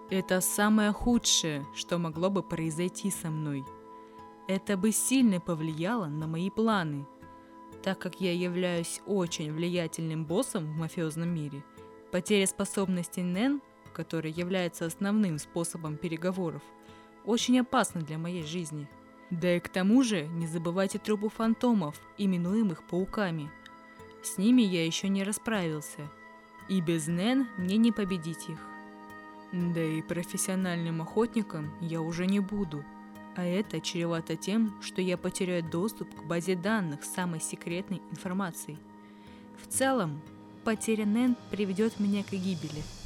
Это самое худшее, что могло бы произойти со мной. Это бы сильно повлияло на мои планы. Так как я являюсь очень влиятельным боссом в мафиозном мире, потеря способностей Нэн, которая является основным способом переговоров, очень опасна для моей жизни. Да и к тому же не забывайте трупы фантомов, именуемых пауками. С ними я еще не расправился, и без Нэн мне не победить их. Да и профессиональным охотником я уже не буду. А это чревато тем, что я потеряю доступ к базе данных с самой секретной информацией. В целом, потеря Нэн приведет меня к гибели.